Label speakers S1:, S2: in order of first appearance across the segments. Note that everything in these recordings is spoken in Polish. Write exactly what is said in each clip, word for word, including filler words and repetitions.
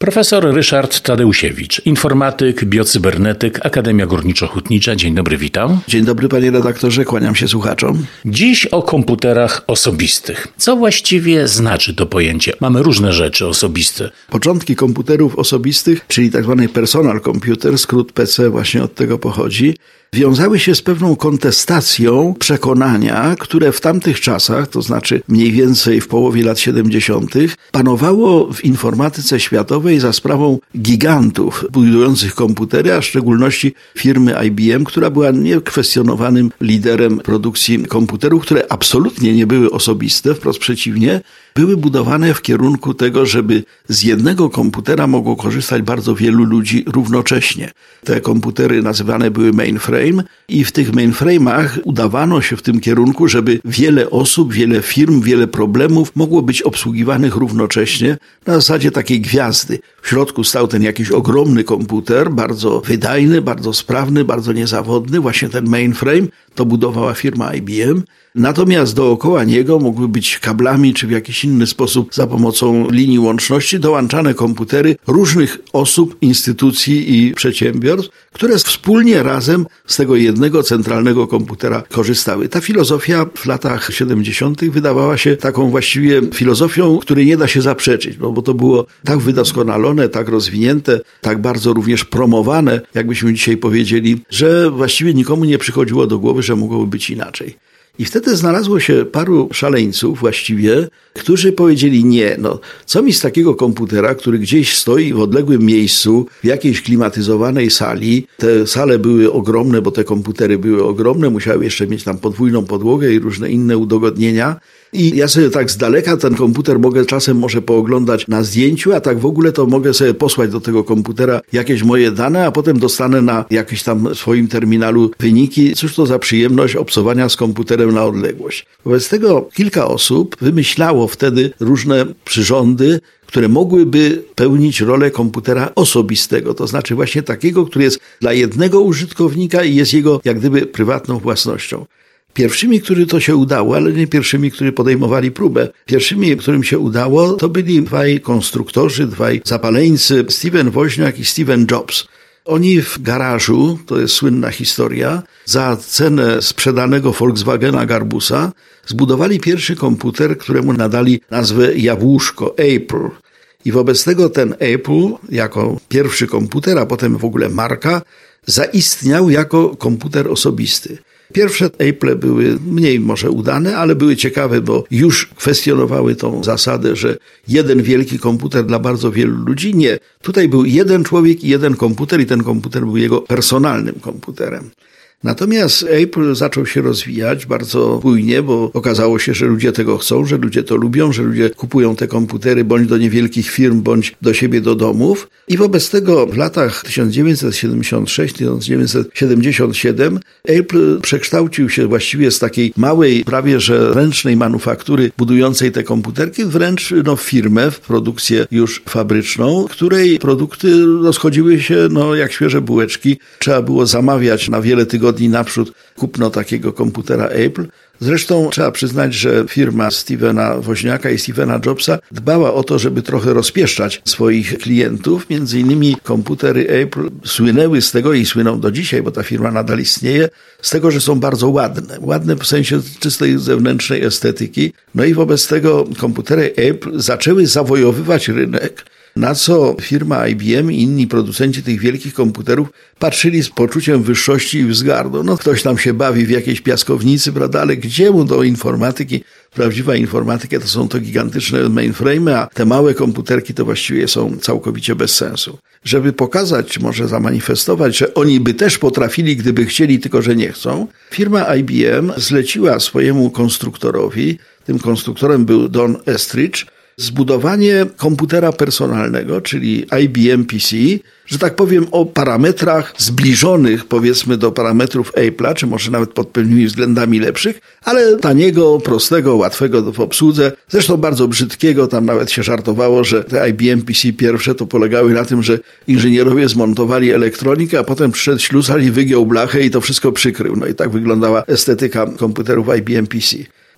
S1: Profesor Ryszard Tadeusiewicz, informatyk, biocybernetyk, Akademia Górniczo-Hutnicza. Dzień dobry, witam.
S2: Dzień dobry, panie redaktorze, kłaniam się słuchaczom.
S1: Dziś o komputerach osobistych. Co właściwie znaczy to pojęcie? Mamy różne rzeczy osobiste.
S2: Początki komputerów osobistych, czyli tak zwany personal computer, skrót P C właśnie od tego pochodzi, wiązały się z pewną kontestacją przekonania, które w tamtych czasach, to znaczy mniej więcej w połowie lat siedemdziesiątych, panowało w informatyce światowej za sprawą gigantów budujących komputery, a w szczególności firmy I B M, która była niekwestionowanym liderem produkcji komputerów, które absolutnie nie były osobiste, wprost przeciwnie, były budowane w kierunku tego, żeby z jednego komputera mogło korzystać bardzo wielu ludzi równocześnie. Te komputery nazywane były mainframe i w tych mainframe'ach udawano się w tym kierunku, żeby wiele osób, wiele firm, wiele problemów mogło być obsługiwanych równocześnie na zasadzie takiej gwiazdy. W środku stał ten jakiś ogromny komputer, bardzo wydajny, bardzo sprawny, bardzo niezawodny. Właśnie ten mainframe to budowała firma I B M. Natomiast dookoła niego mogły być kablami czy w jakiś inny sposób za pomocą linii łączności dołączane komputery różnych osób, instytucji i przedsiębiorstw, które wspólnie razem z tego jednego centralnego komputera korzystały. Ta filozofia w latach siedemdziesiątych wydawała się taką właściwie filozofią, której nie da się zaprzeczyć, no bo to było tak wydoskonalone, tak rozwinięte, tak bardzo również promowane, jakbyśmy dzisiaj powiedzieli, że właściwie nikomu nie przychodziło do głowy, że mogłoby być inaczej. I wtedy znalazło się paru szaleńców właściwie, którzy powiedzieli nie, no co mi z takiego komputera, który gdzieś stoi w odległym miejscu, w jakiejś klimatyzowanej sali. Te sale były ogromne, bo te komputery były ogromne, musiały jeszcze mieć tam podwójną podłogę i różne inne udogodnienia. I ja sobie tak z daleka ten komputer mogę czasem może pooglądać na zdjęciu, a tak w ogóle to mogę sobie posłać do tego komputera jakieś moje dane, a potem dostanę na jakimś tam swoim terminalu wyniki. Cóż to za przyjemność obcowania z komputerem na odległość. Wobec tego kilka osób wymyślało wtedy różne przyrządy, które mogłyby pełnić rolę komputera osobistego, to znaczy właśnie takiego, który jest dla jednego użytkownika i jest jego jak gdyby prywatną własnością. Pierwszymi, którym to się udało, ale nie pierwszymi, którzy podejmowali próbę. Pierwszymi, którym się udało, to byli dwaj konstruktorzy, dwaj zapaleńcy, Steven Woźniak i Steven Jobs. Oni w garażu, to jest słynna historia, za cenę sprzedanego Volkswagena Garbusa zbudowali pierwszy komputer, któremu nadali nazwę Jabłuszko, Apple. I wobec tego ten Apple, jako pierwszy komputer, a potem w ogóle marka, zaistniał jako komputer osobisty. Pierwsze Apple były mniej może udane, ale były ciekawe, bo już kwestionowały tą zasadę, że jeden wielki komputer dla bardzo wielu ludzi. Nie. Tutaj był jeden człowiek i jeden komputer i ten komputer był jego personalnym komputerem. Natomiast Apple zaczął się rozwijać bardzo bujnie, bo okazało się, że ludzie tego chcą, że ludzie to lubią, że ludzie kupują te komputery bądź do niewielkich firm, bądź do siebie do domów. I wobec tego w latach tysiąc dziewięćset siedemdziesiąt sześć do tysiąc dziewięćset siedemdziesiąt siedem Apple przekształcił się właściwie z takiej małej, prawie że ręcznej manufaktury budującej te komputerki wręcz no, w firmę, w produkcję już fabryczną, której produkty rozchodziły się no, jak świeże bułeczki. Trzeba było zamawiać na wiele tygodni naprzód kupno takiego komputera Apple. Zresztą trzeba przyznać, że firma Stevena Woźniaka i Stevena Jobsa dbała o to, żeby trochę rozpieszczać swoich klientów. Między innymi komputery Apple słynęły z tego i słyną do dzisiaj, bo ta firma nadal istnieje, z tego, że są bardzo ładne. Ładne w sensie czystej zewnętrznej estetyki. No i wobec tego komputery Apple zaczęły zawojowywać rynek, na co firma I B M i inni producenci tych wielkich komputerów patrzyli z poczuciem wyższości i wzgardu. No ktoś tam się bawi w jakiejś piaskownicy, prawda, ale gdzie mu do informatyki? Prawdziwa informatyka to są to gigantyczne mainframe'y, a te małe komputerki to właściwie są całkowicie bez sensu. Żeby pokazać, może zamanifestować, że oni by też potrafili, gdyby chcieli, tylko że nie chcą, firma I B M zleciła swojemu konstruktorowi, tym konstruktorem był Don Estridge, zbudowanie komputera personalnego, czyli I B M P C, że tak powiem o parametrach zbliżonych powiedzmy do parametrów Apple'a, czy może nawet pod pewnymi względami lepszych, ale taniego, prostego, łatwego w obsłudze, zresztą bardzo brzydkiego, tam nawet się żartowało, że te I B M P C pierwsze to polegały na tym, że inżynierowie zmontowali elektronikę, a potem przyszedł ślusarz i wygiął blachę i to wszystko przykrył. No i tak wyglądała estetyka komputerów I B M P C.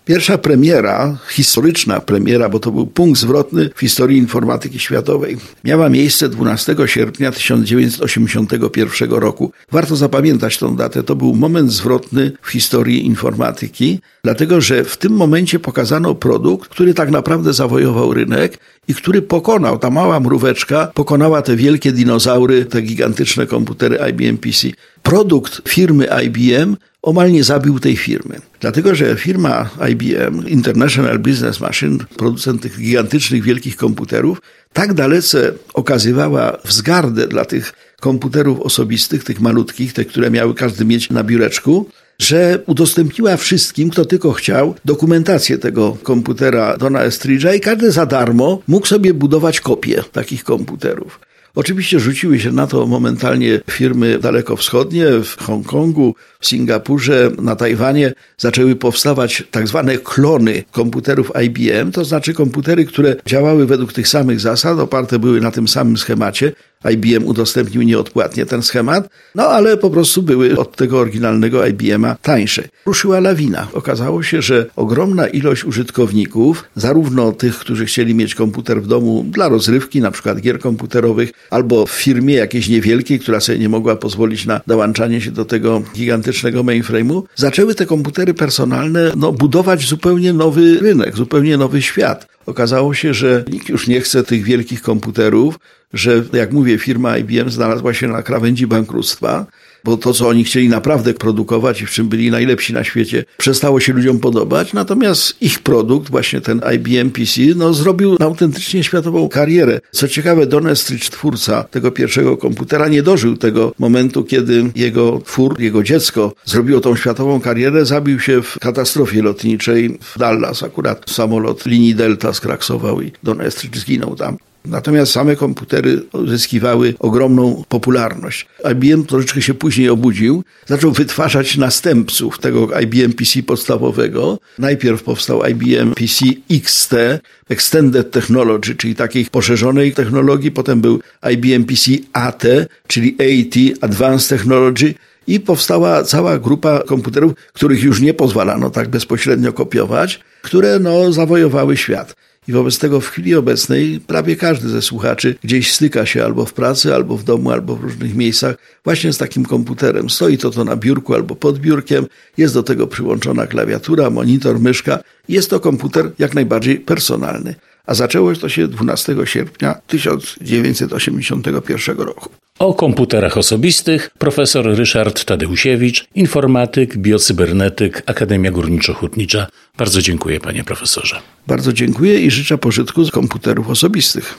S2: Pierwsza premiera, historyczna premiera, bo to był punkt zwrotny w historii informatyki światowej, miała miejsce dwunastego sierpnia tysiąc dziewięćset osiemdziesiątego pierwszego roku. Warto zapamiętać tą datę, to był moment zwrotny w historii informatyki, dlatego że w tym momencie pokazano produkt, który tak naprawdę zawojował rynek i który pokonał, ta mała mróweczka pokonała te wielkie dinozaury, te gigantyczne komputery I B M P C. Produkt firmy I B M omal nie zabił tej firmy. Dlatego, że firma I B M, International Business Machine, producent tych gigantycznych, wielkich komputerów, tak dalece okazywała wzgardę dla tych komputerów osobistych, tych malutkich, te, które miały każdy mieć na biureczku, że udostępniła wszystkim, kto tylko chciał, dokumentację tego komputera Dona Estridge'a i każdy za darmo mógł sobie budować kopię takich komputerów. Oczywiście rzuciły się na to momentalnie firmy dalekowschodnie, w Hongkongu, w Singapurze, na Tajwanie zaczęły powstawać tak zwane klony komputerów I B M, to znaczy komputery, które działały według tych samych zasad, oparte były na tym samym schemacie. I B M udostępnił nieodpłatnie ten schemat, no ale po prostu były od tego oryginalnego I B M-a tańsze. Ruszyła lawina. Okazało się, że ogromna ilość użytkowników, zarówno tych, którzy chcieli mieć komputer w domu dla rozrywki, na przykład gier komputerowych, albo w firmie jakiejś niewielkiej, która sobie nie mogła pozwolić na dołączanie się do tego gigantycznego mainframe'u, zaczęły te komputery personalne no, budować zupełnie nowy rynek, zupełnie nowy świat. Okazało się, że nikt już nie chce tych wielkich komputerów, że, jak mówię, firma I B M znalazła się na krawędzi bankructwa, bo to, co oni chcieli naprawdę produkować i w czym byli najlepsi na świecie, przestało się ludziom podobać, natomiast ich produkt, właśnie ten I B M P C, no, zrobił autentycznie światową karierę. Co ciekawe, Don Estridge, twórca tego pierwszego komputera, nie dożył tego momentu, kiedy jego twór, jego dziecko zrobiło tą światową karierę, zabił się w katastrofie lotniczej w Dallas. Akurat samolot linii Delta skraksował i Don Estridge zginął tam. Natomiast same komputery uzyskiwały ogromną popularność. I B M troszeczkę się później obudził, zaczął wytwarzać następców tego I B M P C podstawowego. Najpierw powstał I B M P C X T, Extended Technology, czyli takiej poszerzonej technologii. Potem był I B M P C A T, czyli A T, Advanced Technology. I powstała cała grupa komputerów, których już nie pozwalano tak bezpośrednio kopiować, które no, zawojowały świat. I wobec tego w chwili obecnej prawie każdy ze słuchaczy gdzieś styka się albo w pracy, albo w domu, albo w różnych miejscach właśnie z takim komputerem. Stoi to to na biurku albo pod biurkiem, jest do tego przyłączona klawiatura, monitor, myszka. Jest to komputer jak najbardziej personalny. A zaczęło to się dwunastego sierpnia tysiąc dziewięćset osiemdziesiątego pierwszego roku.
S1: O komputerach osobistych profesor Ryszard Tadeusiewicz, informatyk, biocybernetyk, Akademia Górniczo-Hutnicza. Bardzo dziękuję, panie profesorze.
S2: Bardzo dziękuję i życzę pożytku z komputerów osobistych.